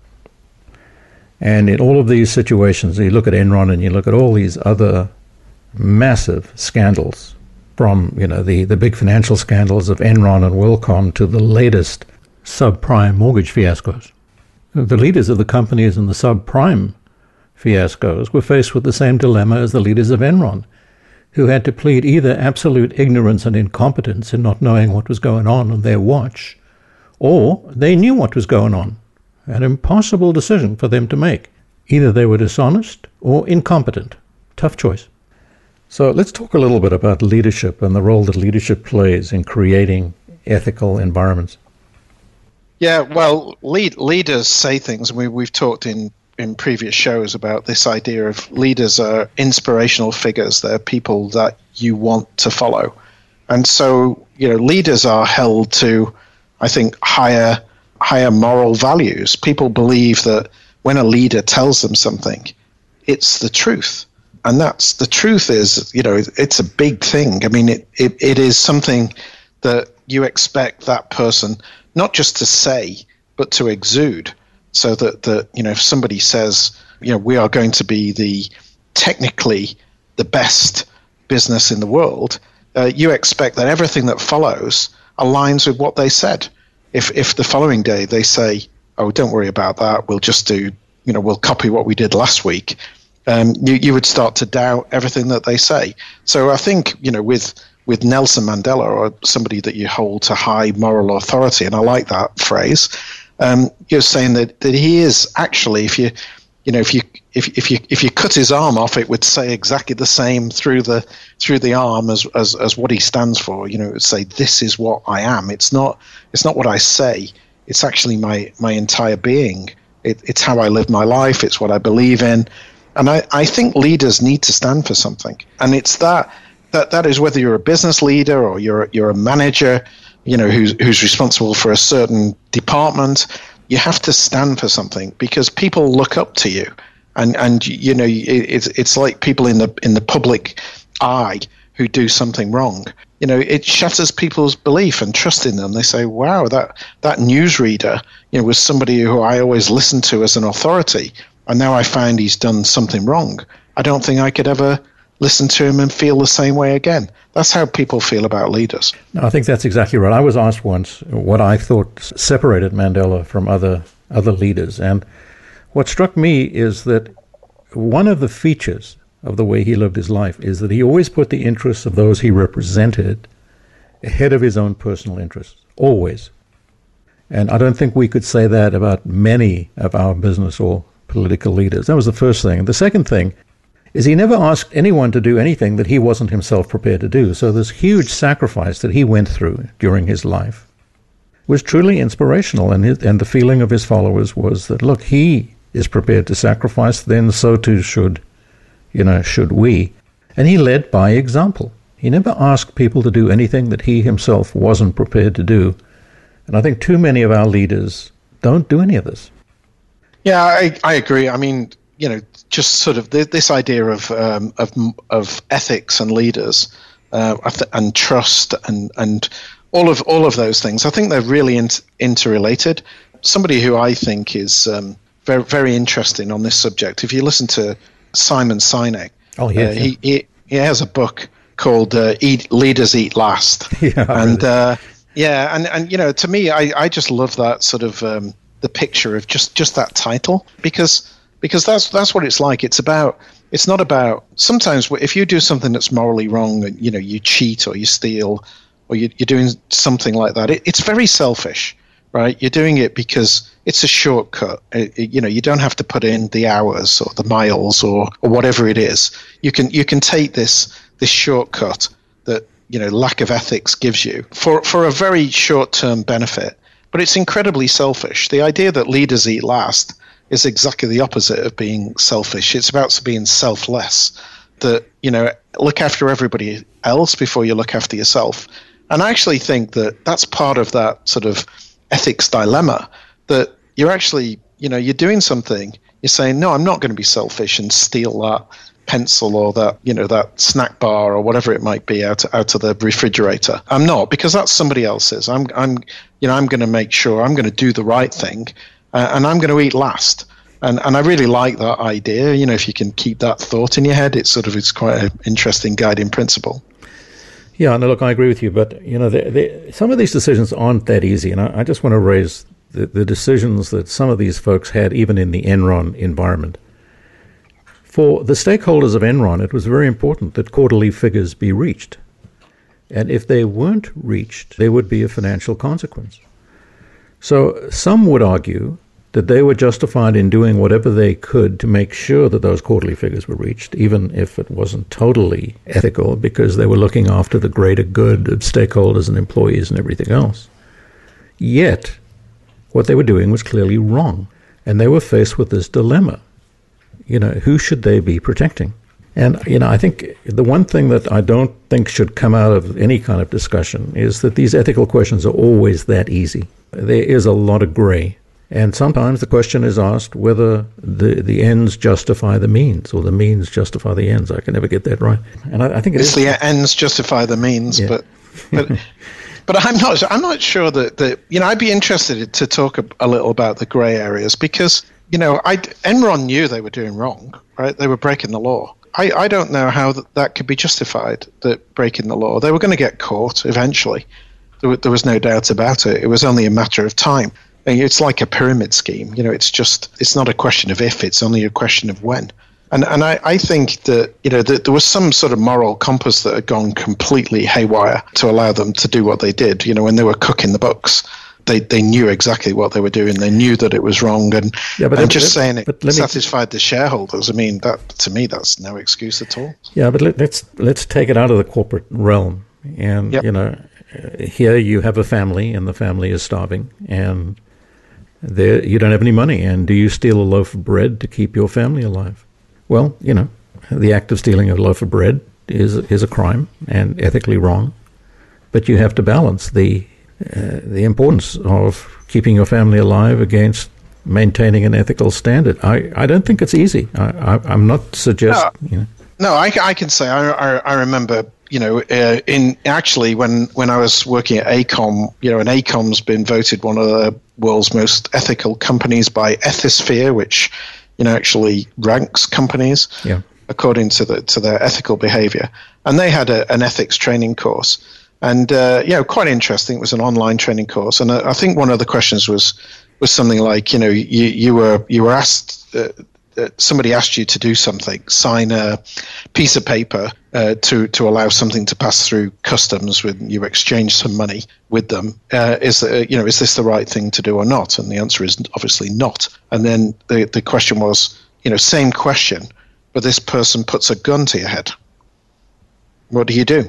And in all of these situations, you look at Enron and you look at all these other massive scandals, from you know the, the big financial scandals of Enron and WorldCom to the latest subprime mortgage fiascos. The leaders of the companies in the subprime fiascos were faced with the same dilemma as the leaders of Enron, who had to plead either absolute ignorance and incompetence in not knowing what was going on on their watch, or they knew what was going on. An impossible decision for them to make. Either they were dishonest or incompetent. Tough choice. So let's talk a little bit about leadership and the role that leadership plays in creating ethical environments. Yeah, well, lead, leaders say things. We, we've talked in, in previous shows about this idea of leaders are inspirational figures. They're people that you want to follow. And so, you know, leaders are held to, I think, higher higher moral values. People believe that when a leader tells them something, it's the truth. And that's the truth is, you know, it's a big thing. I mean, it, it, it is something that you expect that person not just to say, but to exude. So that, that, you know, if somebody says, you know, we are going to be the technically the best business in the world, uh, you expect that everything that follows aligns with what they said. If if the following day they say, oh, don't worry about that, we'll just do, you know, we'll copy what we did last week, um, you, you would start to doubt everything that they say. So I think, you know, with with Nelson Mandela, or somebody that you hold to high moral authority, and I like that phrase, um, you're saying that, that he is actually, if you, you know, if you if if you if you cut his arm off, it would say exactly the same through the through the arm as as as what he stands for. You know, it would say, this is what I am. It's not it's not what I say. It's actually my my entire being. It, it's how I live my life. It's what I believe in. And I, I think leaders need to stand for something. And it's that that that is whether you're a business leader or you're you're a manager, you know, who's who's responsible for a certain department. You have to stand for something because people look up to you. And and you know, it's it's like people in the in the public eye who do something wrong. You know, it shatters people's belief and trust in them. They say, "Wow, that that newsreader, you know, was somebody who I always listened to as an authority, and now I find he's done something wrong. I don't think I could ever listen to him and feel the same way again." That's how people feel about leaders. No, I think that's exactly right. I was asked once what I thought separated Mandela from other other leaders, and what struck me is that one of the features of the way he lived his life is that he always put the interests of those he represented ahead of his own personal interests, always. And I don't think we could say that about many of our business or political leaders. That was the first thing. The second thing is he never asked anyone to do anything that he wasn't himself prepared to do. So this huge sacrifice that he went through during his life was truly inspirational, and his, and the feeling of his followers was that, look, he is prepared to sacrifice, then so too should, you know, should we. And he led by example. He never asked people to do anything that he himself wasn't prepared to do. And I think too many of our leaders don't do any of this. Yeah, I, I agree. I mean, you know, just sort of th- this idea of um, of of ethics and leaders uh, and trust and and all of all of those things. I think they're really in- interrelated. Somebody who I think is um, very very interesting on this subject. If you listen to Simon Sinek, oh yeah, uh, he, he he has a book called uh, "Eat Leaders Eat Last," yeah, and really. uh, yeah, and and you know, to me, I I just love that sort of. Um, the picture of just, just that title, because because that's that's what it's like. It's about it's not about sometimes if you do something that's morally wrong, and you know you cheat or you steal or you, you're doing something like that. It, it's very selfish, right? You're doing it because it's a shortcut. It, it, you know you don't have to put in the hours or the miles or, or whatever it is. You can you can take this this shortcut that you know lack of ethics gives you for for a very short term benefit. But it's incredibly selfish. The idea that leaders eat last is exactly the opposite of being selfish. It's about being selfless. That, you know, look after everybody else before you look after yourself. And I actually think that that's part of that sort of ethics dilemma, that you're actually, you know, you're doing something, you're saying, no, I'm not going to be selfish and steal that pencil or that, you know, that snack bar or whatever it might be out out of the refrigerator. I'm not, because that's somebody else's. I'm, I'm, you know, I'm going to make sure I'm going to do the right thing, uh, and I'm going to eat last. And and I really like that idea. You know, if you can keep that thought in your head, it's sort of it's quite an interesting guiding principle. Yeah, no, look, I agree with you, but you know, they, they, some of these decisions aren't that easy, and I, I just want to raise the, the decisions that some of these folks had, even in the Enron environment. For the stakeholders of Enron, it was very important that quarterly figures be reached. And if they weren't reached, there would be a financial consequence. So some would argue that they were justified in doing whatever they could to make sure that those quarterly figures were reached, even if it wasn't totally ethical, because they were looking after the greater good of stakeholders and employees and everything else. Yet, what they were doing was clearly wrong, and they were faced with this dilemma. You know, who should they be protecting? And, you know, I think the one thing that I don't think should come out of any kind of discussion is that these ethical questions are always that easy. There is a lot of gray. And sometimes the question is asked whether the, the ends justify the means or the means justify the ends. I can never get that right. And I, I think it it's is. the ends justify the means, yeah. but but but I'm not I'm not sure that, that you know I'd be interested to talk a, a little about the gray areas, because you know I Enron knew they were doing wrong, right? They were breaking the law. I, I don't know how that, that could be justified, that breaking the law. They were going to get caught eventually. There, there was no doubt about it. It was only a matter of time. It's like a pyramid scheme. You know, it's just, it's not a question of if, it's only a question of when. And and I, I think that, you know, that there was some sort of moral compass that had gone completely haywire to allow them to do what they did. You know, when they were cooking the books, they, they knew exactly what they were doing. They knew that it was wrong. And, yeah, but and just saying it satisfied the shareholders, I mean, that to me, that's no excuse at all. Yeah, but let, let's let's take it out of the corporate realm. And, yep. you know, here you have a family, and the family is starving, and there you don't have any money. And do you steal a loaf of bread to keep your family alive? Well, you know, the act of stealing a loaf of bread is is a crime and ethically wrong. But you have to balance the uh, the importance of keeping your family alive against maintaining an ethical standard. I, I don't think it's easy. I, I, I'm not suggesting. No, you know. no I, I can say I, I, I remember. You know, uh, in actually when, when I was working at AECOM, you know, and AECOM's been voted one of the world's most ethical companies by Ethisphere, which, you know, actually ranks companies yeah. according to the to their ethical behavior. And they had a, an ethics training course, and uh, you know, quite interesting. It was an online training course, and I, I think one of the questions was was something like, you know, you you were you were asked. Uh, somebody asked you to do something, sign a piece of paper uh, to to allow something to pass through customs when you exchange some money with them. Uh, is uh, you know is this the right thing to do or not? And the answer is obviously not. And then the the question was, you know, same question, but this person puts a gun to your head. What do you do?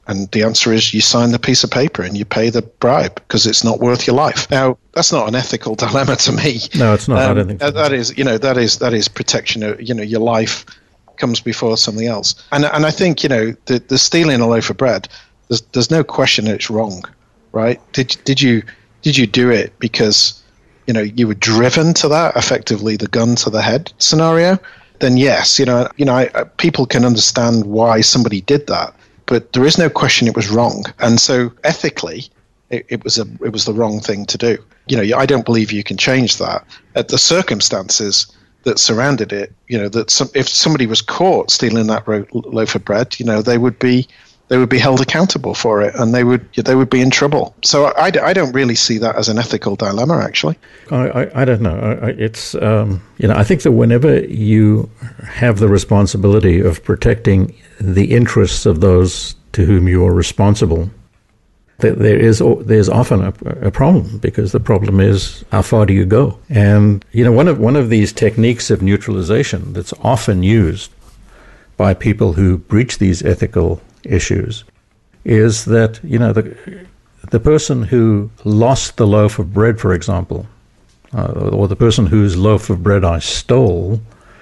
And the answer is you sign the piece of paper and you pay the bribe because it's not worth your life. Now, that's not an ethical dilemma to me. No, it's not. Um, I don't think so. That is, you know, that is that is protection of, you know, your life comes before something else. And and I think, you know, the, the stealing a loaf of bread, there's there's no question that it's wrong, right? Did did you did you do it because, you know, you were driven to that, effectively the gun to the head scenario? Then yes, you know, you know, I, I, people can understand why somebody did that. But there is no question it was wrong, and so ethically, it, it was a it was the wrong thing to do. You know, I don't believe you can change that. At the circumstances that surrounded it, you know, that some, if somebody was caught stealing that ro- loaf of bread, you know, they would be they would be held accountable for it, and they would they would be in trouble. So I, I don't really see that as an ethical dilemma, actually. I, I, I don't know. I, it's um, you know, I think that whenever you have the responsibility of protecting the interests of those to whom you are responsible, that there is there's often a, a problem, because the problem is, how far do you go? And you know, one of one of these techniques of neutralization that's often used by people who breach these ethical issues is that, you know, the the person who lost the loaf of bread, for example, uh, or the person whose loaf of bread I stole,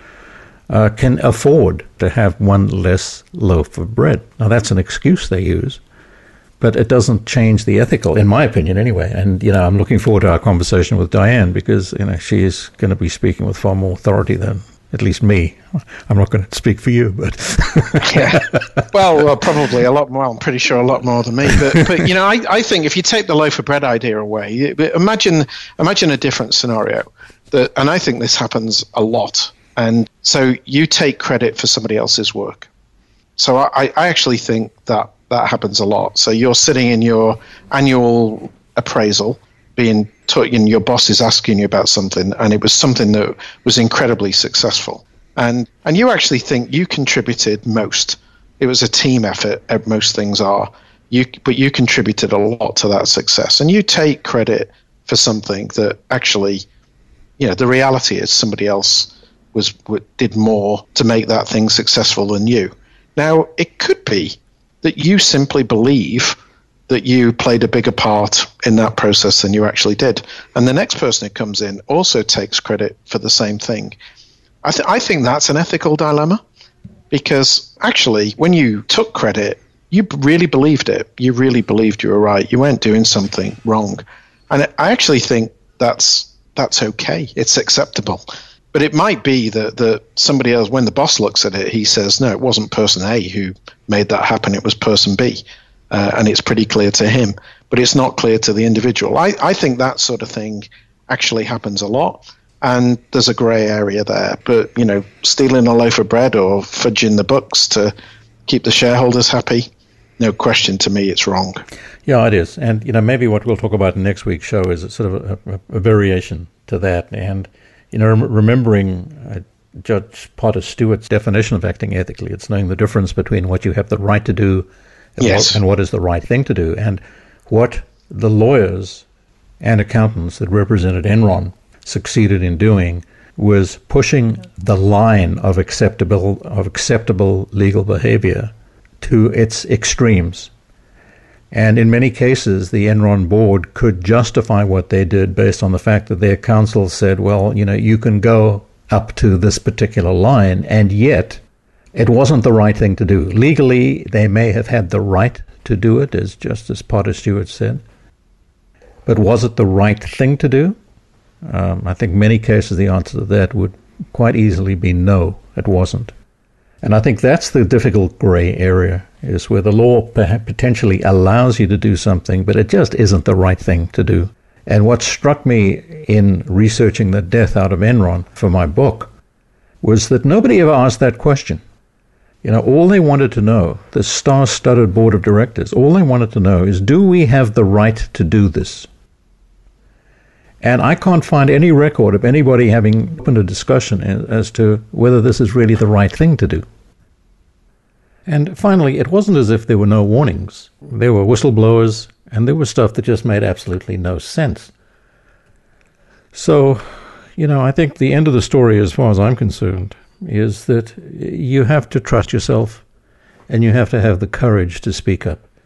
Uh, can afford to have one less loaf of bread. Now, that's an excuse they use, but it doesn't change the ethical, in my opinion, anyway. And, you know, I'm looking forward to our conversation with Diane, because, you know, she is going to be speaking with far more authority than at least me. I'm not going to speak for you, but... yeah. Well, well, probably a lot more. I'm pretty sure a lot more than me. But, but you know, I, I think if you take the loaf of bread idea away, imagine imagine a different scenario. That, and I think this happens a lot. And so you take credit for somebody else's work. So I, I actually think that that happens a lot. So you're sitting in your annual appraisal, being taught, and your boss is asking you about something, and it was something that was incredibly successful. And and you actually think you contributed most. It was a team effort, most things are. You, but you contributed a lot to that success. And you take credit for something that actually, you know, the reality is somebody else was did more to make that thing successful than you. Now, it could be that you simply believe that you played a bigger part in that process than you actually did, and the next person who comes in also takes credit for the same thing. I, th- I think that's an ethical dilemma, because actually, when you took credit, you really believed it. You really believed you were right. You weren't doing something wrong, and I actually think that's that's okay. It's acceptable. But it might be that, that somebody else, when the boss looks at it, he says, no, it wasn't person A who made that happen, it was person B. Uh, and it's pretty clear to him. But it's not clear to the individual. I, I think that sort of thing actually happens a lot. And there's a grey area there. But, you know, stealing a loaf of bread or fudging the books to keep the shareholders happy, no question to me, it's wrong. Yeah, it is. And, you know, maybe what we'll talk about in next week's show is a sort of a, a, a variation to that. And You know, rem- remembering uh, Judge Potter Stewart's definition of acting ethically, it's knowing the difference between what you have the right to do and, yes. what, and what is the right thing to do. And what the lawyers and accountants that represented Enron succeeded in doing was pushing the line of acceptable of acceptable legal behavior to its extremes. And in many cases, the Enron board could justify what they did based on the fact that their counsel said, well, you know, you can go up to this particular line, and yet it wasn't the right thing to do. Legally, they may have had the right to do it, as Justice Potter Stewart said. But was it the right thing to do? Um, I think many cases the answer to that would quite easily be no, it wasn't. And I think that's the difficult gray area, is where the law potentially allows you to do something, but it just isn't the right thing to do. And what struck me in researching the death out of Enron for my book was that nobody ever asked that question. You know, all they wanted to know, the star-studded board of directors, all they wanted to know is, do we have the right to do this? And I can't find any record of anybody having opened a discussion as to whether this is really the right thing to do. And finally, it wasn't as if there were no warnings. There were whistleblowers, and there was stuff that just made absolutely no sense. So, you know, I think the end of the story, as far as I'm concerned, is that you have to trust yourself, and you have to have the courage to speak up.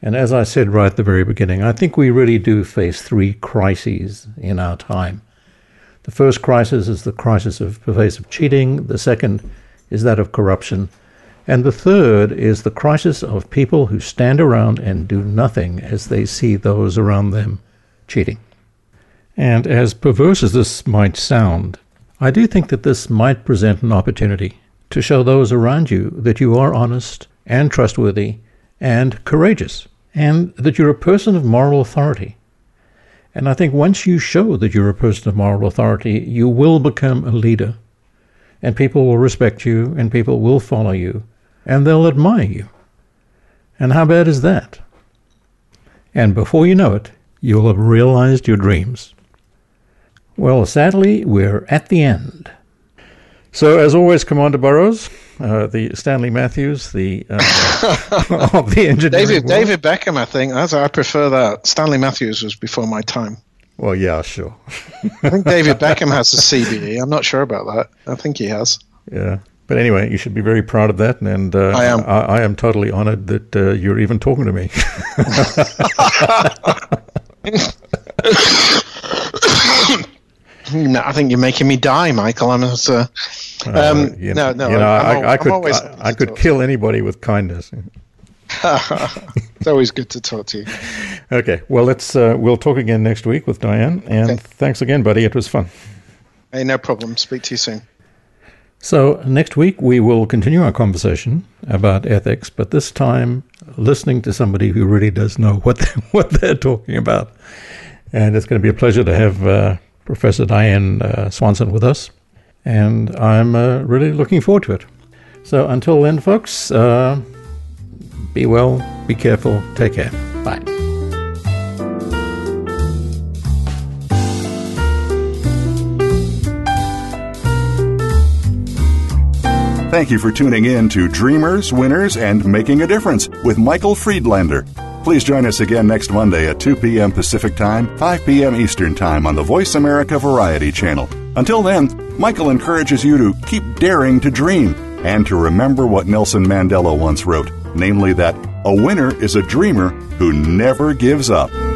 And as I said right at the very beginning, I think we really do face three crises in our time. The first crisis is the crisis of pervasive cheating. The second is that of corruption. And the third is the crisis of people who stand around and do nothing as they see those around them cheating. And as perverse as this might sound, I do think that this might present an opportunity to show those around you that you are honest and trustworthy and courageous, and that you're a person of moral authority. And I think once you show that you're a person of moral authority, you will become a leader, and people will respect you, and people will follow you, and they'll admire you. And how bad is that? And before you know it, you'll have realized your dreams. Well, sadly, we're at the end. So, as always, Commander Burrows, uh, the Stanley Matthews, the uh, of the engineering David world. David Beckham, I think. That's, I prefer that. Stanley Matthews was before my time. Well, yeah, sure. I think David Beckham has a C B E. I'm not sure about that. I think he has. Yeah. But anyway, you should be very proud of that, and uh, I am. I, I am totally honored that uh, you're even talking to me. No, I think you're making me die, Michael. I'm just, uh, um, uh, you no, no. You know, I'm, I, I I'm could, always I, I could kill anybody with kindness. It's always good to talk to you. Okay, well, let's uh, we'll talk again next week with Diane, and Okay. thanks again, buddy. It was fun. Hey, no problem. Speak to you soon. So next week we will continue our conversation about ethics, but this time listening to somebody who really does know what they're, what they're talking about. And it's going to be a pleasure to have uh, Professor Diane uh, Swanson with us, and I'm uh, really looking forward to it. So until then, folks, uh, be well, be careful, take care. Bye. Thank you for tuning in to Dreamers, Winners, and Making a Difference with Michael Friedlander. Please join us again next Monday at two p.m. Pacific Time, five p.m. Eastern Time on the Voice America Variety Channel. Until then, Michael encourages you to keep daring to dream and to remember what Nelson Mandela once wrote, namely that a winner is a dreamer who never gives up.